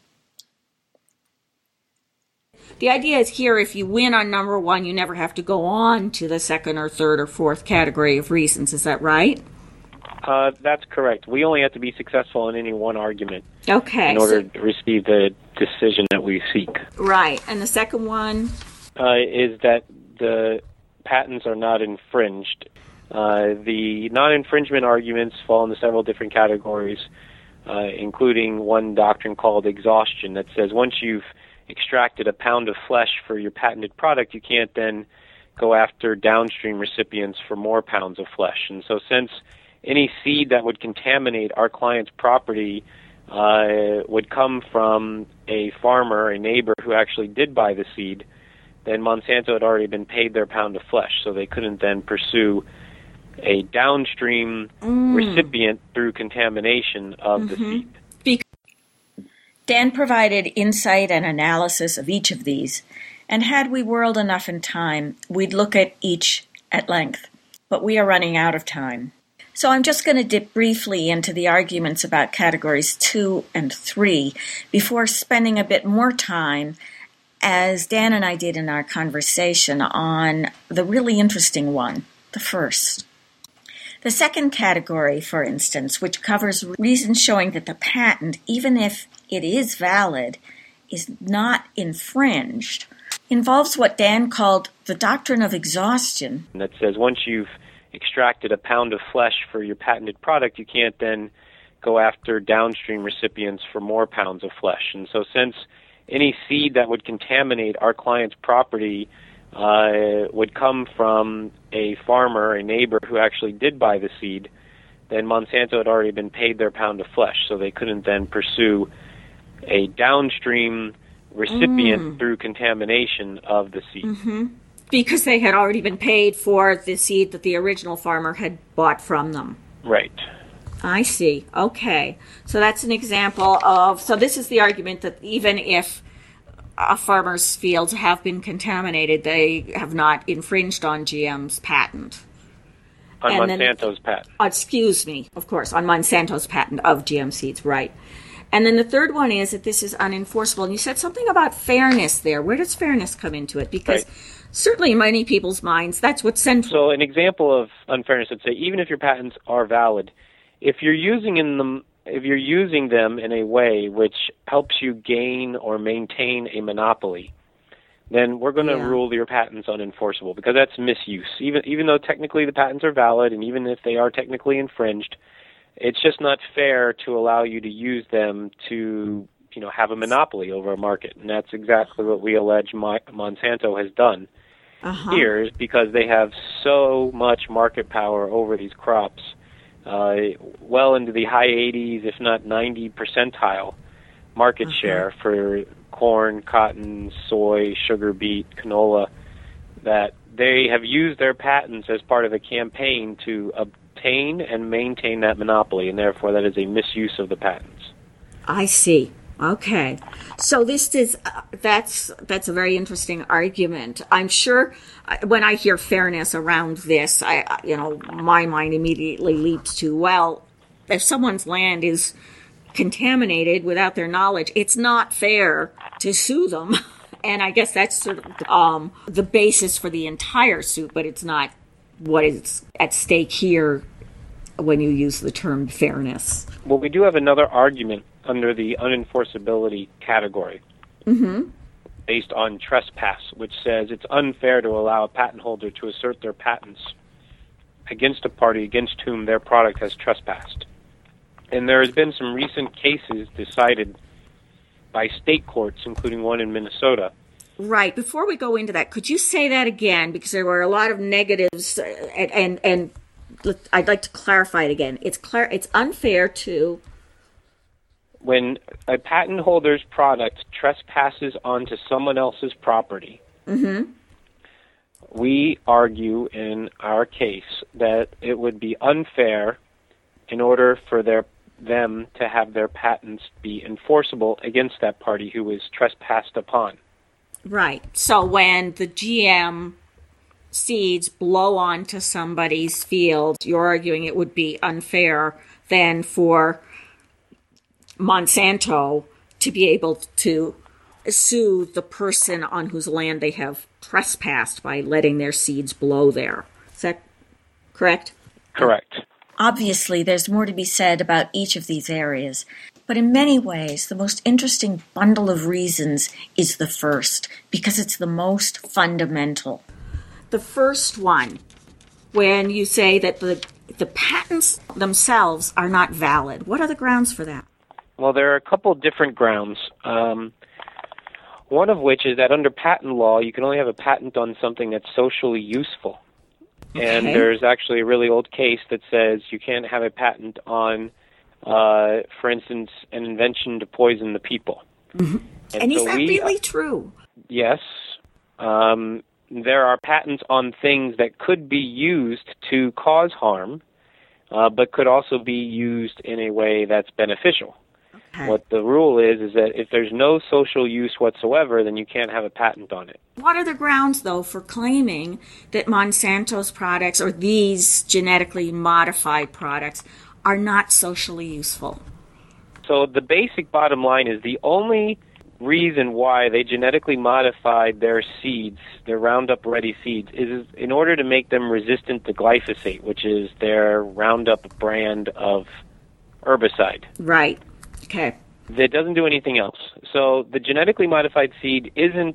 The idea is here, if you win on number one, you never have to go on to the second or third or fourth category of reasons. Is that right? Uh, that's correct. We only have to be successful in any one argument okay, in order so, to receive the decision that we seek. Right. And the second one? Uh, is that the patents are not infringed. Uh, the non-infringement arguments fall into several different categories, uh, including one doctrine called exhaustion that says once you've extracted a pound of flesh for your patented product, you can't then go after downstream recipients for more pounds of flesh. And so since any seed that would contaminate our client's property uh, would come from a farmer, a neighbor who actually did buy the seed, then Monsanto had already been paid their pound of flesh, so they couldn't then pursue a downstream mm. recipient through contamination of mm-hmm. the seed. Dan provided insight and analysis of each of these, and had we whirled enough in time, we'd look at each at length. But we are running out of time. So I'm just going to dip briefly into the arguments about categories two and three before spending a bit more time, as Dan and I did in our conversation, on the really interesting one, the first. The second category, for instance, which covers reasons showing that the patent, even if it is valid, is not infringed, involves what Dan called the doctrine of exhaustion. That says once you've extracted a pound of flesh for your patented product, you can't then go after downstream recipients for more pounds of flesh. And so since any seed that would contaminate our client's property uh, would come from a farmer, a neighbor who actually did buy the seed, then Monsanto had already been paid their pound of flesh, so they couldn't then pursue a downstream recipient mm. through contamination of the seed. Mm-hmm. Because they had already been paid for the seed that the original farmer had bought from them. Right. I see. Okay. So that's an example of, so this is the argument that even if a farmer's fields have been contaminated, they have not infringed on G M's patent. On and Monsanto's then, patent. Excuse me, of course, on Monsanto's patent of G M seeds, right. And then the third one is that this is unenforceable. And you said something about fairness there. Where does fairness come into it? Because right. certainly in many people's minds, that's what's central. So an example of unfairness would say, even if your patents are valid, if you're using in them, if you're using them in a way which helps you gain or maintain a monopoly, then we're going to yeah. rule your patents unenforceable, because that's misuse. Even even though technically the patents are valid, and even if they are technically infringed, it's just not fair to allow you to use them to, you know, have a monopoly over a market. And that's exactly what we allege Monsanto has done uh-huh. here, is because they have so much market power over these crops, uh, well into the high eighties, if not ninety percentile market uh-huh. share for corn, cotton, soy, sugar beet, canola, that they have used their patents as part of a campaign to obtain and maintain that monopoly, and therefore that is a misuse of the patents. I see. Okay. So this is, uh, that's, that's a very interesting argument. I'm sure uh, when I hear fairness around this, I, you know, my mind immediately leaps to, well, if someone's land is contaminated without their knowledge, it's not fair to sue them. And I guess that's sort of um, the basis for the entire suit, but it's not what is at stake here when you use the term fairness. Well, we do have another argument under the unenforceability category mm-hmm. based on trespass, which says it's unfair to allow a patent holder to assert their patents against a party against whom their product has trespassed. And there has been some recent cases decided by state courts, including one in Minnesota, Right. Before we go into that, could you say that again? Because there were a lot of negatives, uh, and, and and I'd like to clarify it again. It's clar- It's unfair to... When a patent holder's product trespasses onto someone else's property, mm-hmm. we argue in our case that it would be unfair in order for their them to have their patents be enforceable against that party who was trespassed upon. Right. So when the G M seeds blow onto somebody's field, you're arguing it would be unfair then for Monsanto to be able to sue the person on whose land they have trespassed by letting their seeds blow there. Is that correct? Correct. Obviously, there's more to be said about each of these areas, but in many ways, the most interesting bundle of reasons is the first, because it's the most fundamental. The first one, when you say that the the patents themselves are not valid, what are the grounds for that? Well, there are a couple different grounds. Um, one of which is that under patent law, you can only have a patent on something that's socially useful. Okay. And there's actually a really old case that says you can't have a patent on, uh, for instance, an invention to poison the people. Mm-hmm. And, and so is that we, really true? Yes. Um, there are patents on things that could be used to cause harm, uh, but could also be used in a way that's beneficial. Okay. What the rule is, is that if there's no social use whatsoever, then you can't have a patent on it. What are the grounds, though, for claiming that Monsanto's products or these genetically modified products are not socially useful? So the basic bottom line is the only reason why they genetically modified their seeds, their Roundup Ready seeds, is in order to make them resistant to glyphosate, which is their Roundup brand of herbicide. Right. Okay. That doesn't do anything else. So the genetically modified seed isn't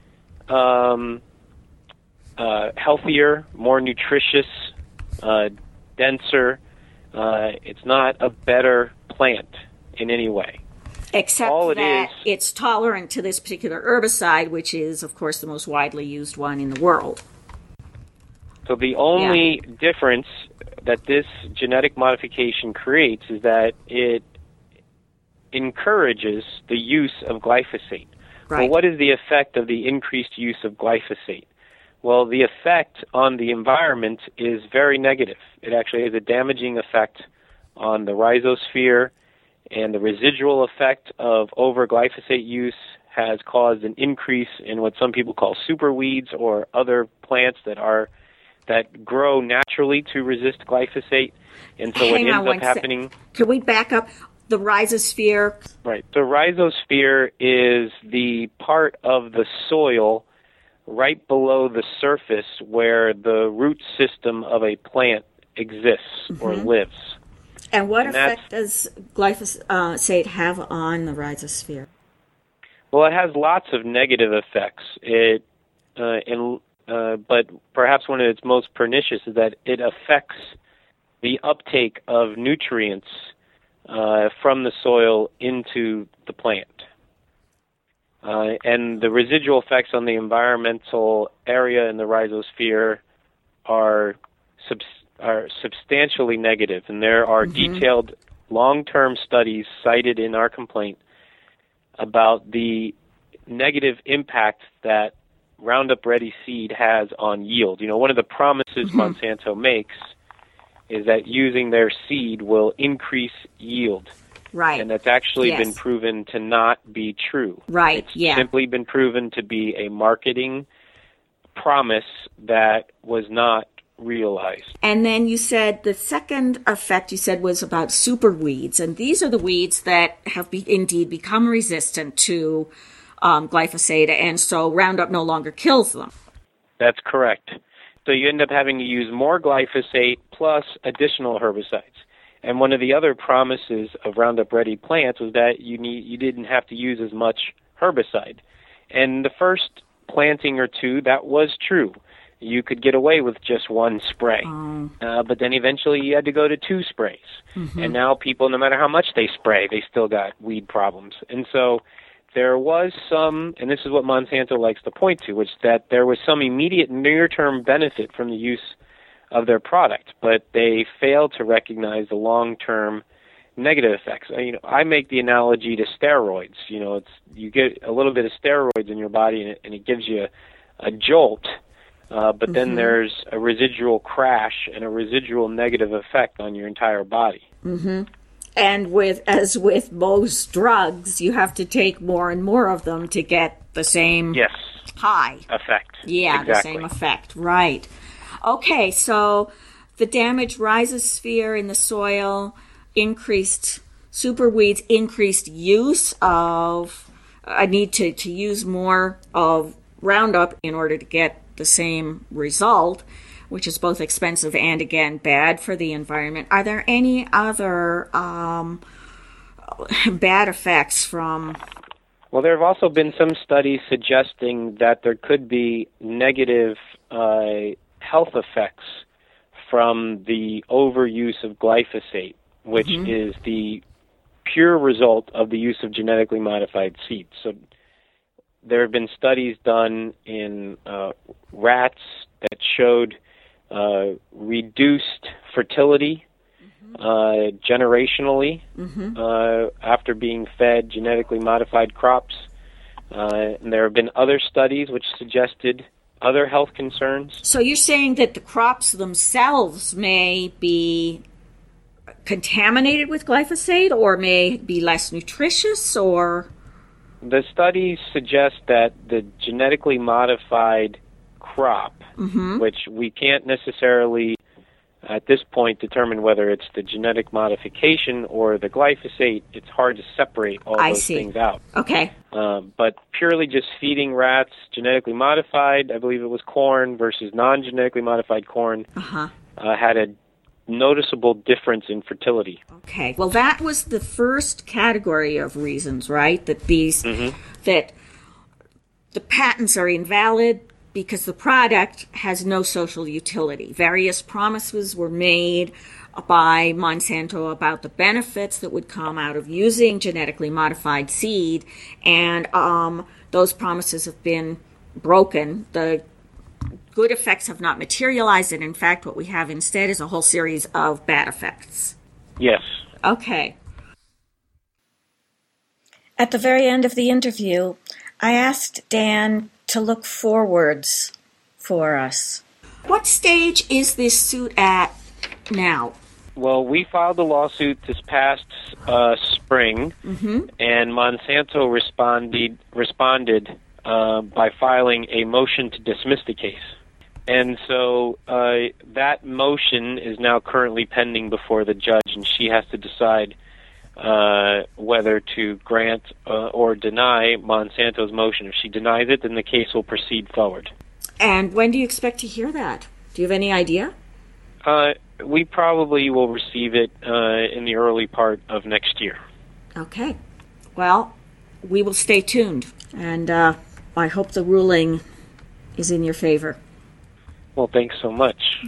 um, uh, healthier, more nutritious, uh, denser. Uh, it's not a better plant in any way. Except All it that is, it's tolerant to this particular herbicide, which is, of course, the most widely used one in the world. So the only yeah. difference that this genetic modification creates is that it encourages the use of glyphosate. Right. Well, what is the effect of the increased use of glyphosate? Well, the effect on the environment is very negative. It actually has a damaging effect on the rhizosphere, and the residual effect of over-glyphosate use has caused an increase in what some people call superweeds or other plants that are that grow naturally to resist glyphosate. And so Hang what ends up happening... Se- Can we back up? The rhizosphere. Right. The rhizosphere is the part of the soil right below the surface where the root system of a plant exists mm-hmm. or lives. And what and effect does glyphosate have on the rhizosphere? Well, it has lots of negative effects. It, uh, in, uh, but perhaps one of its most pernicious is that it affects the uptake of nutrients Uh, from the soil into the plant. Uh, and the residual effects on the environmental area in the rhizosphere are, subs- are substantially negative. And there are mm-hmm. detailed long-term studies cited in our complaint about the negative impact that Roundup Ready seed has on yield. You know, one of the promises mm-hmm. Monsanto makes is that using their seed will increase yield. Right. And that's actually yes. been proven to not be true. Right, It's yeah. simply been proven to be a marketing promise that was not realized. And then you said the second effect you said was about superweeds, and these are the weeds that have be- indeed become resistant to um, glyphosate, and so Roundup no longer kills them. That's correct. So you end up having to use more glyphosate plus additional herbicides. And one of the other promises of Roundup Ready plants was that you need you didn't have to use as much herbicide. And the first planting or two, that was true. You could get away with just one spray. Oh. Uh, but then eventually you had to go to two sprays. Mm-hmm. And now people, no matter how much they spray, they still got weed problems. And so there was some, and this is what Monsanto likes to point to, which that there was some immediate near-term benefit from the use of their product, but they failed to recognize the long-term negative effects. You know, I make the analogy to steroids. You know, it's you get a little bit of steroids in your body, and it, and it gives you a, a jolt, uh, but mm-hmm. then there's a residual crash and a residual negative effect on your entire body. Mm-hmm. And with as with most drugs, you have to take more and more of them to get the same yes. high effect. Yeah, exactly. The same effect. Right. Okay, so the damaged rhizosphere in the soil, increased superweeds, increased use of, I need to, to use more of Roundup in order to get the same result, which is both expensive and, again, bad for the environment. Are there any other um, bad effects from... Well, there have also been some studies suggesting that there could be negative uh, health effects from the overuse of glyphosate, which mm-hmm. is the pure result of the use of genetically modified seeds. So there have been studies done in uh, rats that showed uh, reduced fertility mm-hmm. uh, generationally mm-hmm. uh, after being fed genetically modified crops. Uh, and there have been other studies which suggested other health concerns. So you're saying that the crops themselves may be contaminated with glyphosate or may be less nutritious, or? The studies suggest that the genetically modified crop, mm-hmm. which we can't necessarily at this point determine whether it's the genetic modification or the glyphosate. It's hard to separate all I those see. things out. Okay. Um, but purely just feeding rats genetically modified, I believe it was corn versus non-genetically modified corn, uh-huh. uh, had a noticeable difference in fertility. Okay. Well, that was the first category of reasons, right? That these, mm-hmm. that the patents are invalid because the product has no social utility. Various promises were made by Monsanto about the benefits that would come out of using genetically modified seed, and um, those promises have been broken. The good effects have not materialized, and in fact what we have instead is a whole series of bad effects. Yes. Okay. At the very end of the interview, I asked Dan to look forwards for us. What stage is this suit at now? Well, we filed a lawsuit this past uh, spring, mm-hmm. and Monsanto responded responded uh, by filing a motion to dismiss the case. And so uh, that motion is now currently pending before the judge, and she has to decide uh, whether to grant uh, or deny Monsanto's motion. If she denies it, then the case will proceed forward. And when do you expect to hear that? Do you have any idea? Uh, we probably will receive it uh, in the early part of next year. Okay. Well, we will stay tuned, and uh, I hope the ruling is in your favor. Well, thanks so much.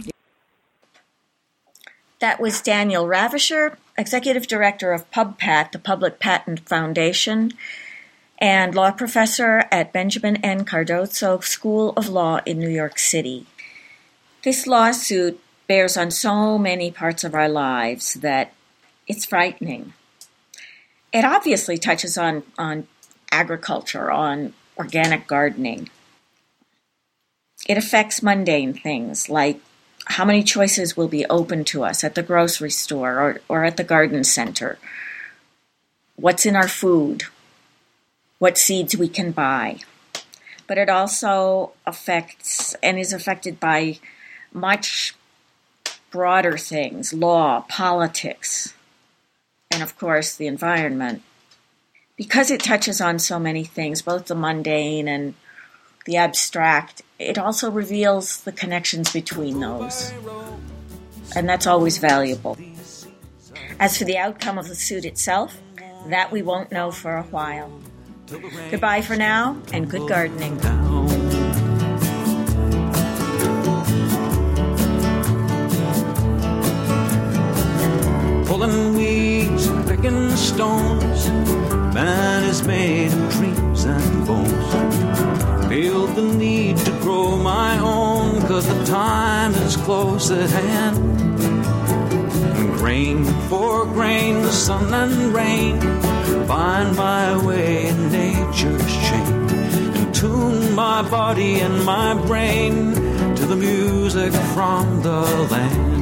That was Daniel Ravischer, Executive Director of PubPat, the Public Patent Foundation, and law professor at Benjamin N. Cardozo School of Law in New York City. This lawsuit bears on so many parts of our lives that it's frightening. It obviously touches on, on agriculture, on organic gardening. It affects mundane things like how many choices will be open to us at the grocery store or, or at the garden center, what's in our food, what seeds we can buy. But it also affects and is affected by much broader things, law, politics, and of course the environment. Because it touches on so many things, both the mundane and the abstract, it also reveals the connections between those. And that's always valuable. As for the outcome of the suit itself, that we won't know for a while. Goodbye for now, and good gardening. Pulling weeds, picking in stones. Man is made of dreams and bones. Feel the need to grow my own, 'cause the time is close at hand. And grain for grain, the sun and rain, find my way in nature's chain. And tune my body and my brain to the music from the land.